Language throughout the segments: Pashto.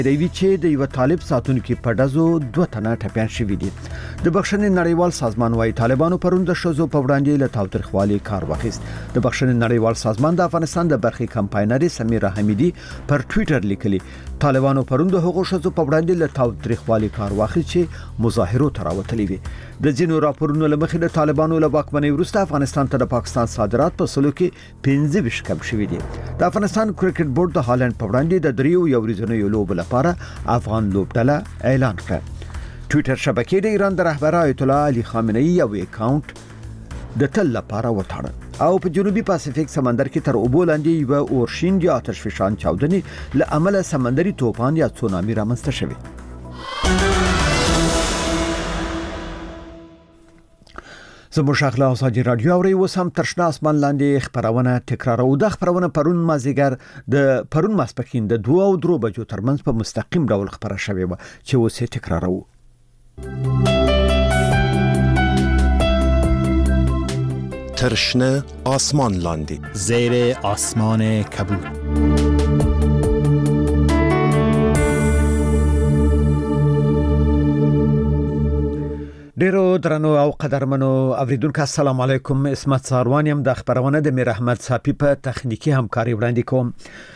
دوی چې د یو طالب ساتونکو په دزو 2 تنه ټپيان شوي دي. د بخښنې نړیوال سازمان وايي طالبانو پرون د شوزو په وړاندې له تاوتریخوالي کار واخیست. د بخښنې نړیوال سازمان د افغانستان د برخې کمپاینري سمیره حمیدي پر ټوئیټر لیکلي طالبانو پرون د حقوق شوزو په وړاندې له تاوتریخوالي کار واخیست چې مظاهرو تراوتلي وي. د ځینو راپورونو لمخې د طالبانو له واکمنۍ وروسته افغانستان ته د پاکستان صادرات په سلو کې 15 کم شوي دي. د افغانستان کرکټ بورډ د هالند په وړاندې د دریو یو ورځنیو لوبو لپاره افغان لوبډله اعلان کړ. ټوئیټر شبکې د ایران د رهبر آیت الله علي خامنه‌ای یو اکاونټ د تل لپاره وټاړه او په جنوبي پاسفیک سمندر کې تر اوبو لاندې یو اورشین یا آتش فشان چاودنې له امله سمندري طوفان یا تسونامي رامنځته شوه. زموږ شاخله اوساجي رادیو اوري وسم ترشنا اسمان لاندې خبرونه تکرارو. د خبرونه پرون مازیګر د پرون ماسپخین د 2 او 3 بجو ترمنځ په مستقیم ډول خبره شوې و چې اوس یې تکرارو. ترشنه آسمان لاندې زیر آسمان کبود. ډیرو درنو او قدرمنو اوریدونکو السلام علیکم. اسمت ساروانیم د خبرونه د میر احمد صافی په تخنیکی همکاري وړاندې کوم.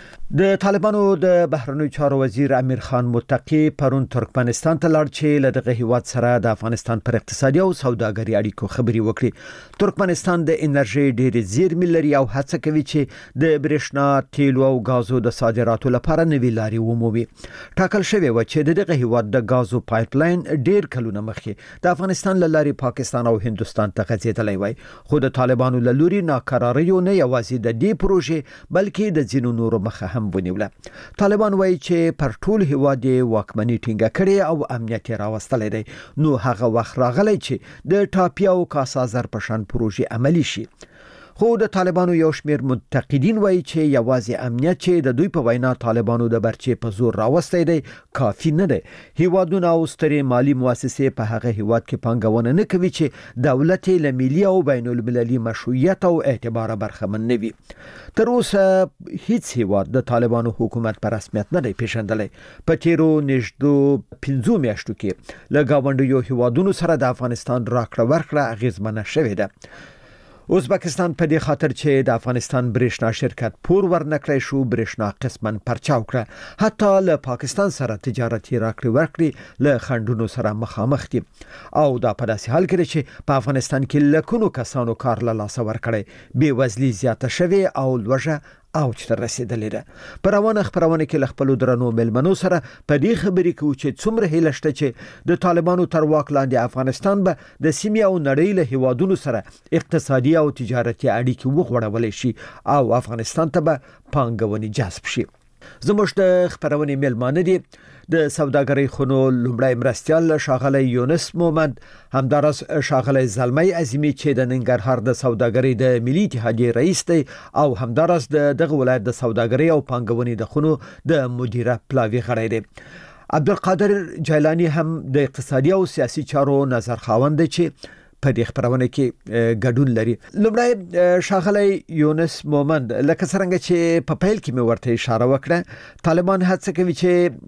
د طالبانو د بهرنیو چارو وزیر امیر خان متقی پرون ترکمنستان ته لاړ چې له دغه هیواد سره د افغانستان پر اقتصادي او سوداګري اړیکو خبري وکړي. ترکمنستان د انرژي ډېری زیرمې لري او هڅه کوي چې د برېښنا، تیلو او غازو د صادراتو لپاره نوې لارې ومومي. ټاکل شوی و چې دغه هیواد د غازو پایپلاین ډېر کلونه مخکې د افغانستان له لارې پاکستان او هندستان ته غځېدلی وای، خو د طالبانو له لوري ناکراریو نه یوازې د دې پروژې بلکې د ځینو نورو مخه هم ونیوله. طالبان وایي چې پر ټول هیواد واکمني ټینګه کړې او امنیت راوستلی دی، نو هغه وخت راغلی چې د ټاپي او کاسازر په شان پروژې عملی شي. خو د طالبانو یو شمیر منتقدین وایي چې یوازې امنیت چې د دوی په وینا طالبانو د برچې په زور راوستی دی کافی نه دی. هیوادونه او سترې مالی مؤسسې په هغه هیواد کې پانګونه نه کوي چې دولت له ملي او بین المللي مشروعیت او اعتبار برخمن نه وي. تر اوسه هیڅ هیواد د طالبانو حکومت په رسمیت نه دی پیژندلی. په تیرو نږدې 15 میاشتو کې له ګاونډیو هیوادونو سره د افغانستان راکړه ورکړه اغیزمنه شوې ده. ازبکستان په دې خاطر چې د افغانستان برېښنا شرکت پور ورنکړی شو برېښنا قسمن پرچاو کړه. حتی له پاکستان سره تجارتي راکړې ورکړې له خنډونو سره مخامخ دي او دا په داسې حال کې چې په افغانستان کې لکونو کسانو کار له لاسه ورکړی، بې وزلي زیاته شوې او لوږه اوج ته رسیدلې ده. په روانه خبرونه کې له خپلو درنو مېلمنو سره په دې خبرې کوو چې څومره هیله شته چې د طالبانو تر واک لاندې افغانستان به د سیمې او نړۍ له هیوادونو سره اقتصادي او تجارتي اړیکې وغوړولی شي او افغانستان ته به پانګونې جذب شي. زموږ د خبرونې مېلمانه دي د سوداګرۍ خونو لومړی مرستیال ښاغلی یونس مومند، همداراز ښاغلی زلمی عظیمی چې د ننګرهار د سوداګرۍ د ملي اتحادیې رئیس دی او همداراز د دغه ولایت د سوداګرۍ او پانګونې د خونو د مدیره پلاوي غړی دی. عبدالقادر جیلانی هم د اقتصادي او سیاسي چارو نظر خاوند دی چې په دې خبرونه کې ګډون لري. لومړی ښاغلی یونس مومند، لکه څرنګه چې په پیل کې مې ورته اشاره وکړه، طالبان هڅه کوي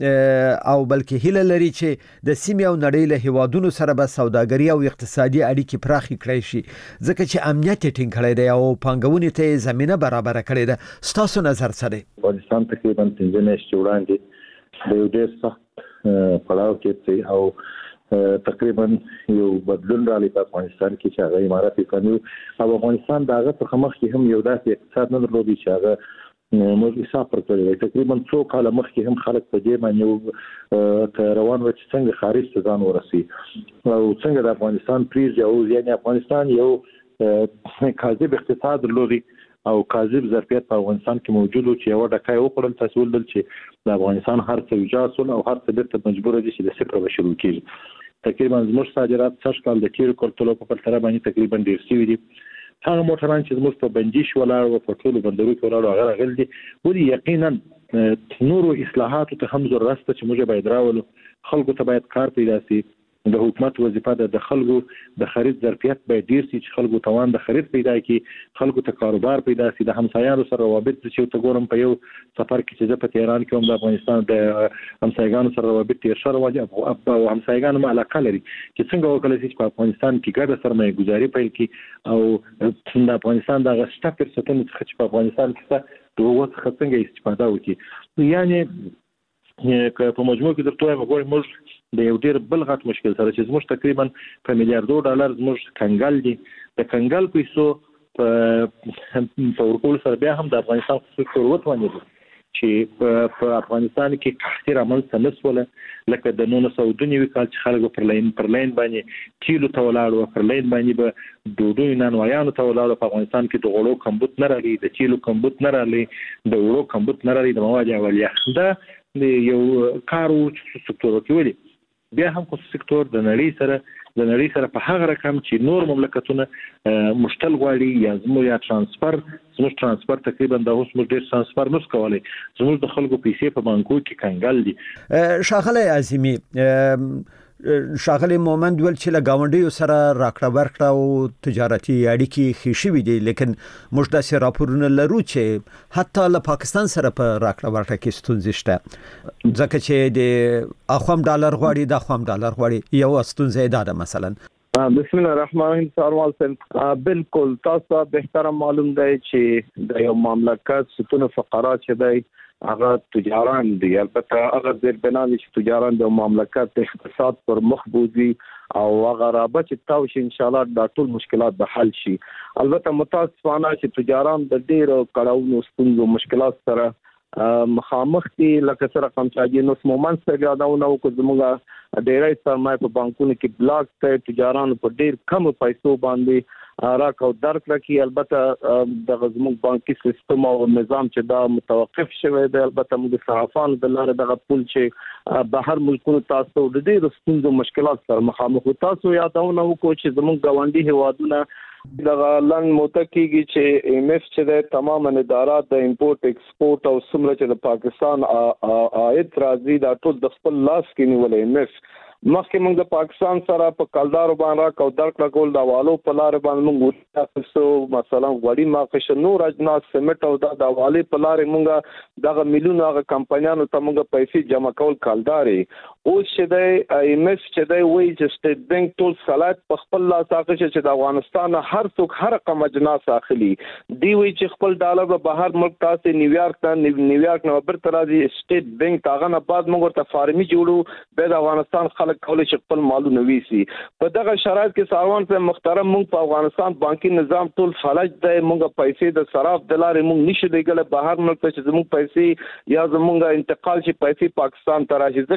چې او بلکې هیله لري چې د سیمې او نړۍ له هیوادونو سره به سوداګري او اقتصادي اړیکې پراخې کړی شي ځکه چې امنیت یې ټینګ کړی دی او پانګونې ته زمینه برابره کړې ده. ستاسو نظر څه دی؟ افغانستان تقریبا 15 میاشتې وړاندې د یو ډېر سخت پړاو کې دی او تقریبا یو بدلون راغلی په افغانستان کې چې هغه امارات اسلامي او افغانستان د هغه څخه مخکې هم یو داسې اقتصاد نه درلود چې هغه موږ حساب ورکړی. تقریبا 2 کاله مخکې هم خلک په دې باندې روان و چې څنګه خارج ته ځان ورسي او څنګه د افغانستان پریږدي او یعنی افغانستان یو کاذب اقتصاد درلودي او کاذب ظرفیت په افغانستان کې موجود و چې یو ډکای وکړل تاسو ولدل چې د افغانستان هر څه وجاسول او هر څه بیرته مجبور دي چې د صفر به شروع کیږي. تقریبا زموږ صادرات سږ کال د تیرو کلتلو په پرتله باندې تقریبا ډیر شوي دي. هغه موټران چې زموږ په بندیش ولاړ او په ټولو بندرو کې ولاړ هغه راغلي دي. ولې یقینا نورو اصلاحاتو ته هم ضرورت شته چې موږ باید راولو، خلکو ته باید کار پیدا شي، د حکومت وظیفه ده د خلکو د خرید ظرفیت به ډیر شي چې خلکو توان د خرید پیدا کړي خلکو ته کاروبار پیدا شي د همسایانو سره روابط چې ته ګورم په یو سفر کې چې په تهران کې هم د افغانستان د همسایګانو سره روابط تیر شوی او همسایګانو مع علاقه لري چې څنګه وکړي چې په افغانستان کې ګډه سرمایه گذاري پیل کړي او د افغانستان د غشته فرصتونو څخه چې په افغانستان کې د وخت څنګه استفاده وکړي یعنی که په مجموع کې درته وګورئ موږ د یو ډیر بل غټ مشکل سره چې موږ تقریبا په میلیارډو ډالر موږ کنګل دي د کنګل پیسو په ورکول سره بیا هم د افغانستان سکتور وتوانید چې په افغانستان کې قحطي رامنځته نشوله لکه د 1992 کال چې خلک پر لین باندې کیلو ته ولاړو پر لین باندې به ډوډۍ نانوایانو ته ولاړو په افغانستان کې د غوړو کمبود نه راغلی د چیلو کمبود نه راغلی د وړو کمبود نه راغلی د مواد اولیه دا یو کارو سکتور کې ولې بیا هم خصوصي سکتور د نړۍ سره په هغه رقم چې نور مملکتونه مشتل غواړي یا زموږ ترانسفر تقریبا د اوس موږ ډیر ترانسفر نس کولای زموږ د خلکو پیسې په بانکو کې کنګل دي شاغله عظیمی شاغله مومند ول چې لګاونډیو سره راکړه ورکړه او تجارتي اړیکې خېشوي دي لیکن موږ د راپورونه لرو چې حتی له پاکستان سره په راکړه ورکړه کې ستونزې شته ځکه چې د اخوام ډالر غواړي د اخوام ډالر غواړي یو ستونزه ده مثلا بسم الله الرحمن الرحیم سروال سن بالکل تاسو به معلوم دی چې د یو مملکت ستون فقرات چې دی هغه تجاران دي البته هغه د بنامي چې تجاران د مملکت اقتصاد پر مخ بوزي او هغه رابط تاو شي ان شاء الله د ټول مشکلات به حل شي البته متاسفانه چې تجاران د ډیر کړهونو ستونزو مشکلات سره مخامخ دي لکه سره کوم چې نو مومنت څخه یادونه وکړو زموږه ډیرای سرمایه په بانکونو کې بلاک ته تجاران په ډیر کم پیسو باندې راکاو درک لکه البته د زموږ بانکي سیستم او نظام چې دا متوقف شوی دی البته موږ صحافانو د لارې دغه پول چې بهر ملکونو تاسو د ډېر ستونزو مشکلات سره مخامخ تاسو یادونه وکړو چې زموږ ګاونډي هیوادونه دغه لن متکیږي چې ایم ایف چې د تمام ادارات د امپورټ ایکسپورټ او سمره چې د پاکستان عاید راځي دا ټول د خپل لاس کې نیولې ایم ایف مخکې موږ د پاکستان سره په کلدارو باندې راکاو درک لګول د والو په لار باندې موږ تاسو مثلا وړي ماقش نور اجناس سیمټ او د والي په لار موږ دغه میلیونه هغه کمپنیانو ته موږ پیسې جمع کول کلداري او چې د ایم ایف چې د وی چې سټیټ بانک ټول صلاحیت په خپل لاس اخلي چې د افغانستان هر څوک هر رقم اجناس اخلي دی وی چې خپل ډالر به بهر ملک تاسو نیویارک نه برته راځي سټیټ بانک تاغه نه بعد موږ ته فارمي جوړو به د افغانستان خلک کولای شي خپل مالونه ویسي په دغه شرایط کې ساروان په محترم موږ په افغانستان بانکي نظام ټول فلج دی موږ پیسې د صراف د لارې موږ نشو دیګل بهر ملک ته چې زموږ پیسې یا زموږ انتقال شي پیسې پاکستان ته راځي